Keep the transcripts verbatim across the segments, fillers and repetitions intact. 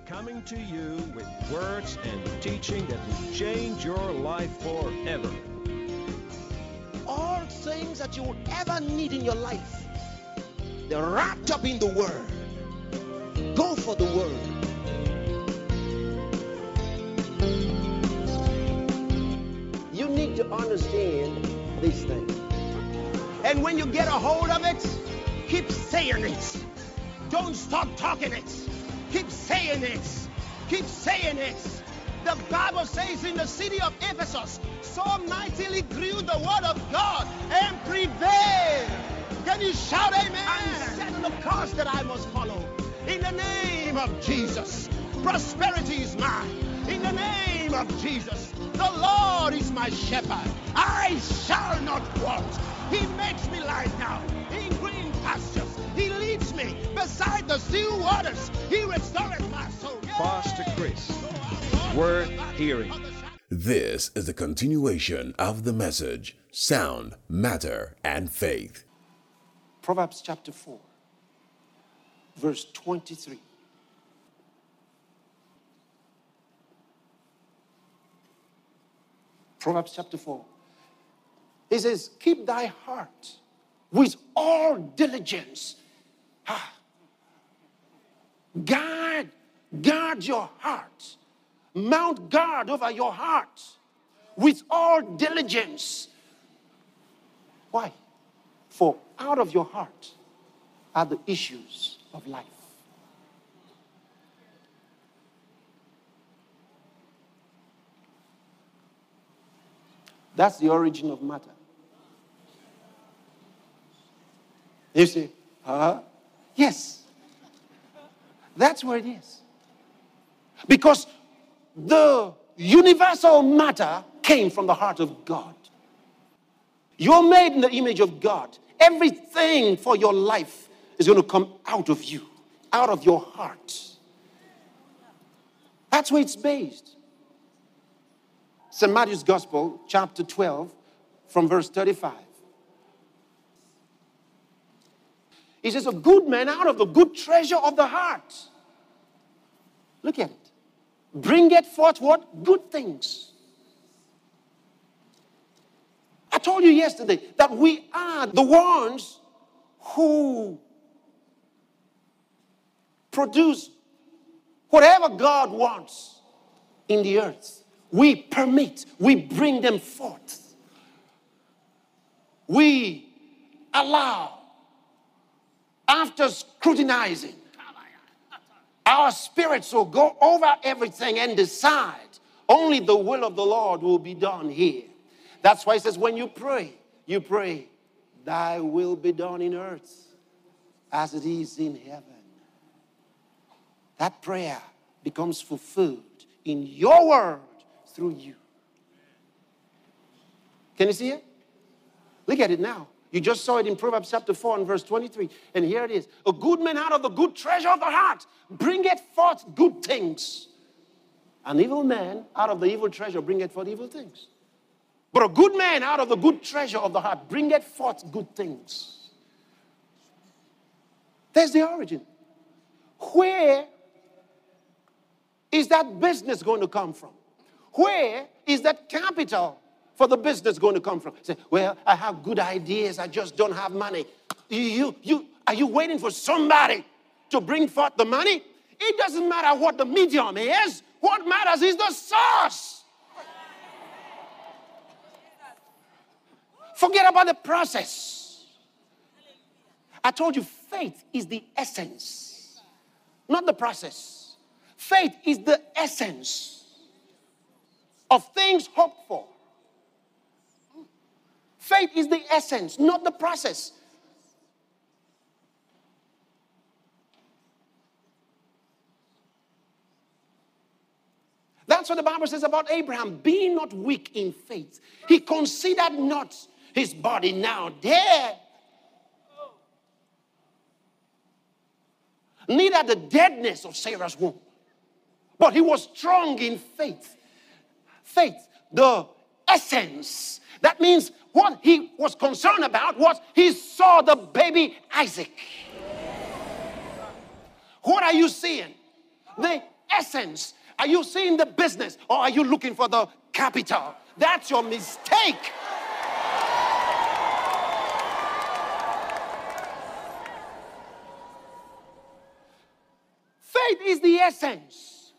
coming to you with words and teaching that will change your life forever. All things that you would ever need in your life, they're wrapped up in the Word. Go for the Word. You need to understand these things. And when you get a hold of it, keep saying it. Don't stop talking it. Keep saying it. Keep saying it. The Bible says in the city of Ephesus, so mightily grew the word of God and prevailed. Can you shout amen? I'm setting the course that I must follow. In the name of Jesus, prosperity is mine. In the name of Jesus, the Lord is my shepherd. I shall not want. He makes me lie down in green pastures. He leads me beside the still waters. He restores my soul. Pastor Chris, worth hearing. This is the continuation of the message, Sound, Matter, and Faith. Proverbs chapter four, verse twenty-three. Proverbs chapter four. It says, keep thy heart with all diligence. Ah. Guard, guard your heart. Mount guard over your heart with all diligence. Why? For out of your heart are the issues of life. That's the origin of matter. You say, huh? Yes. That's where it is. Because the universal matter came from the heart of God. You're made in the image of God. Everything for your life is going to come out of you, out of your heart. That's where it's based. Saint Matthew's Gospel, chapter twelve, from verse thirty-five. He says, a good man out of the good treasure of the heart. Look at it. Bringeth forth what? Good things. I told you yesterday that we are the ones who produce whatever God wants in the earth. We permit, we bring them forth. We allow. After scrutinizing, our spirits will go over everything and decide only the will of the Lord will be done here. That's why it says when you pray, you pray, thy will be done in earth as it is in heaven. That prayer becomes fulfilled in your word through you. Can you see it? Look at it now. You just saw it in Proverbs chapter four and verse twenty-three. And here it is. A good man out of the good treasure of the heart bringeth forth good things. An evil man out of the evil treasure bringeth forth evil things. But a good man out of the good treasure of the heart bringeth forth good things. There's the origin. Where is that business going to come from? Where is that capital for the business going to come from? Say, well, I have good ideas. I just don't have money. You, you, are you waiting for somebody to bring forth the money? It doesn't matter what the medium is. What matters is the source. Forget about the process. I told you faith is the essence, not the process. Faith is the essence of things hoped for. Faith is the essence, not the process. That's what the Bible says about Abraham. Be not weak in faith. He considered not his body now dead, neither the deadness of Sarah's womb, but he was strong in faith. Faith, the essence. That means what he was concerned about was he saw the baby Isaac. What are you seeing? The essence. Are you seeing the business or are you looking for the capital? That's your mistake. Faith is the essence.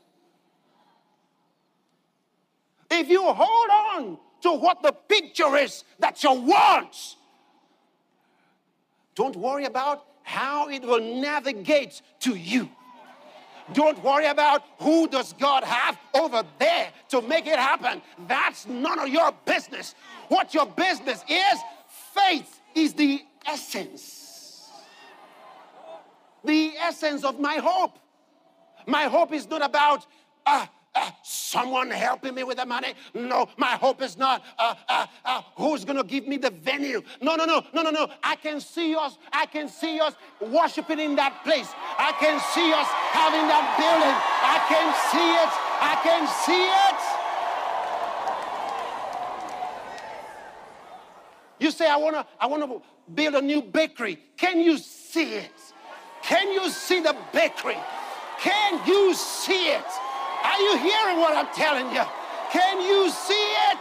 If you hold on to what the picture is that you want, don't worry about how it will navigate to you. Don't worry about who does God have over there to make it happen. That's none of your business. What your business is, faith is the essence. The essence of my hope. My hope is not about uh, uh, someone helping me with the money. No, my hope is not uh, uh, uh, who's going to give me the venue. No, no, no, no, no, no. I can see us. I can see us worshiping in that place. I can see us having that building. I can see it. I can see it. You say, I want to I want to build a new bakery. Can you see it? Can you see the bakery? Can you see it? Are you hearing what I'm telling you? Can you see it?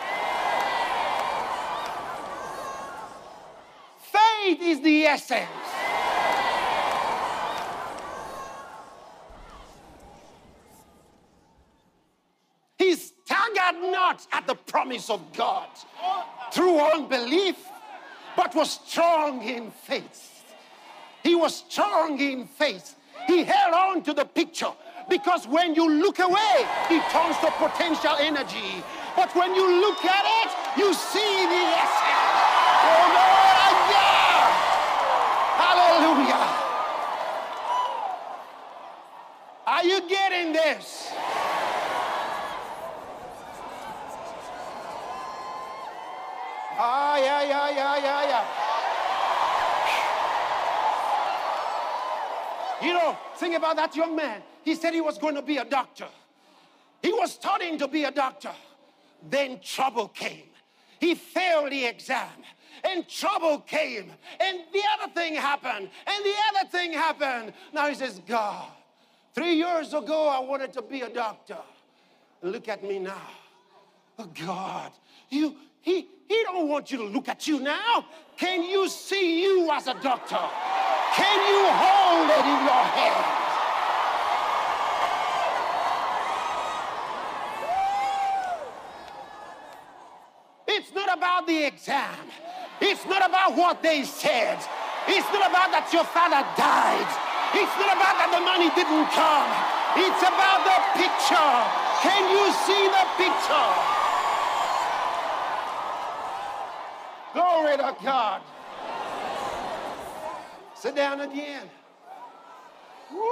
Faith is the essence. He staggered not at the promise of God through unbelief, but was strong in faith. He was strong in faith. He held on to the picture because when you look away, it turns to potential energy. But when you look at it, you see the essence. Oh, Lord, yeah. Hallelujah. Are you getting this? Ah, yeah, yeah, yeah, yeah, yeah. You know, think about that young man. He said he was going to be a doctor. He was studying to be a doctor. Then trouble came. He failed the exam. And trouble came. And the other thing happened. And the other thing happened. Now he says, God, three years ago I wanted to be a doctor. Look at me now. Oh, God, you, he, he don't want you to look at you now. Can you see you as a doctor? Can you hold it in your hand? It's not about the exam. It's not about what they said. It's not about that your father died. It's not about that the money didn't come. It's about the picture. Can you see the picture? Glory to God. Sit down again. Woo!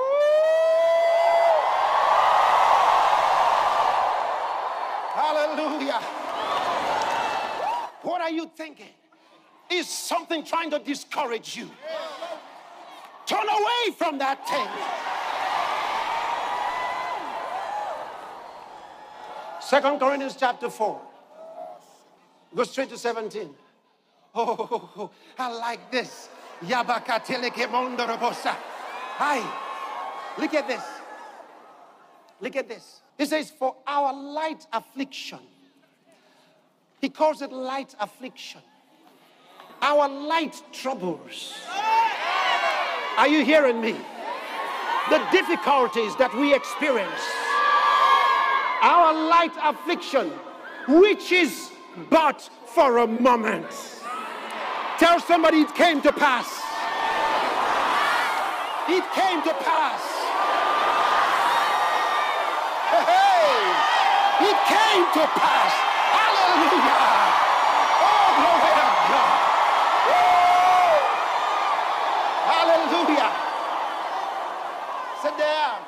Hallelujah. What are you thinking? Is something trying to discourage you? Turn away from that thing. Second Corinthians chapter four. Go straight to seventeen. Oh, I like this. Hi. Look at this. Look at this. It says, for our light affliction. He calls it light affliction. Our light troubles. Are you hearing me? The difficulties that we experience. Our light affliction, which is but for a moment. Tell somebody it came to pass. It came to pass. Hey, it came to pass. Hallelujah. Oh, glory to God. Woo. Hallelujah. Sit down.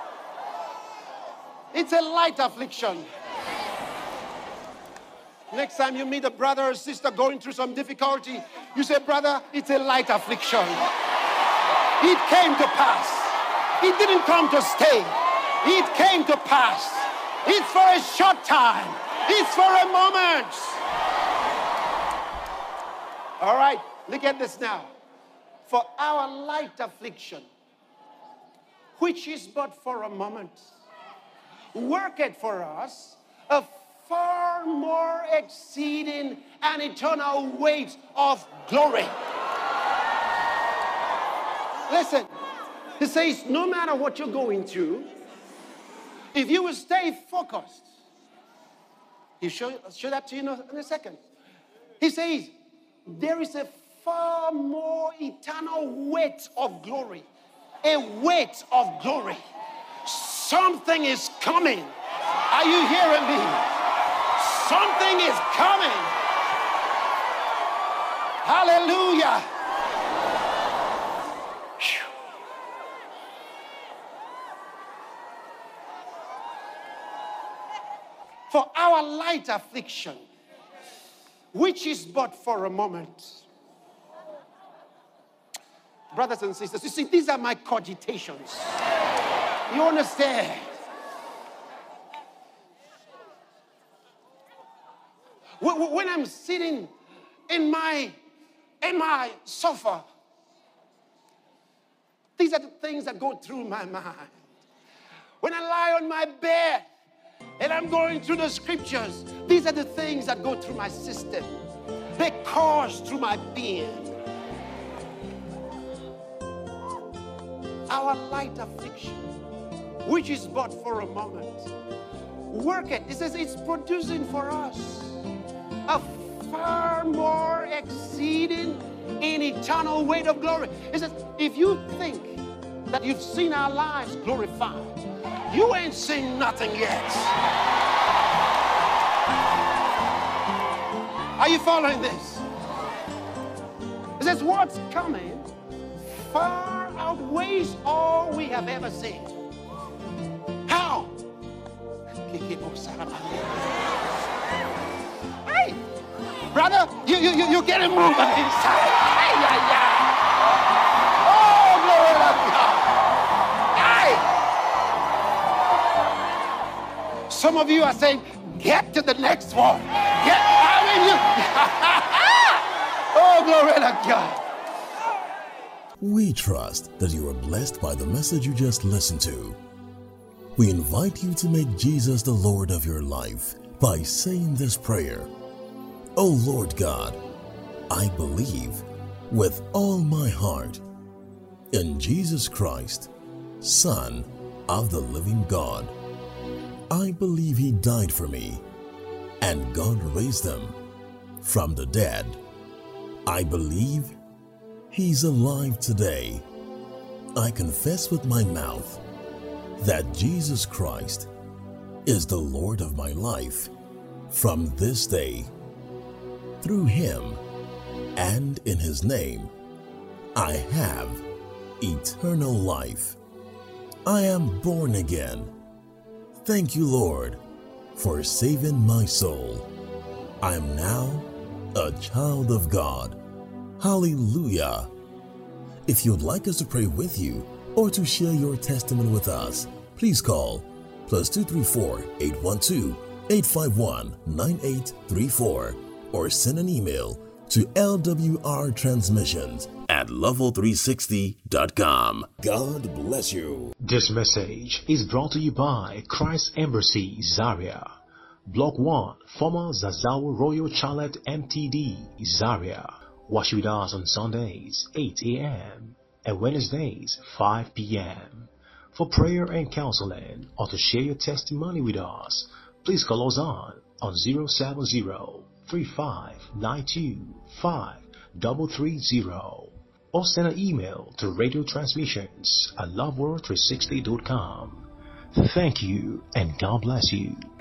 It's a light affliction. Next time you meet a brother or sister going through some difficulty, you say, brother, it's a light affliction. It came to pass. It didn't come to stay. It came to pass. It's for a short time. It's for a moment. All right, look at this now. For our light affliction, which is but for a moment. worketh for us a far more exceeding and eternal weight of glory. Listen, he says, no matter what you're going through, if you will stay focused, he'll show, show that to you in a, in a second. He says, there is a far more eternal weight of glory. A weight of glory. Something is coming. Are you hearing me? Something is coming. Hallelujah. Whew. For our light affliction, which is but for a moment. Brothers and sisters, you see, these are my cogitations. You understand? When I'm sitting in my, in my sofa, these are the things that go through my mind. When I lie on my bed and I'm going through the scriptures, these are the things that go through my system. They course through my being. Our light affliction, which is but for a moment, work it. It says it's producing for us a far more exceeding in eternal weight of glory. It says, if you think that you've seen our lives glorified, you ain't seen nothing yet. Are you following this? It says what's coming far outweighs all we have ever seen. How? Hey, brother, you you you you getting moving inside. Hey, yeah, yeah. Oh, glory to God. Hey. Some of you are saying, get to the next one. Get, I mean, you. Oh, glory to God. We trust that you are blessed by the message you just listened to. We invite you to make Jesus the Lord of your life by saying this prayer. O Lord God, I believe with all my heart in Jesus Christ, Son of the living God. I believe He died for me and God raised Him from the dead. I believe He's alive today. I confess with my mouth that Jesus Christ is the Lord of my life from this day. Through Him and in His name, I have eternal life. I am born again. Thank you, Lord, for saving my soul. I am now a child of God. Hallelujah. If you'd like us to pray with you or to share your testimony with us, please call plus two three four, eight one two, eight five one, nine eight three four or send an email to L W R transmissions at level three sixty dot com. God bless you. This message is brought to you by Christ Embassy, Zaria. Block one, former Zazawa Royal Charlotte M T D, Zaria. Watch with us on Sundays, eight a.m. and Wednesdays, five p.m. For prayer and counseling or to share your testimony with us, please call us on on zero seven zero, three five nine two, five three three zero or send an email to radio transmissions at love world three sixty dot com. Thank you and God bless you.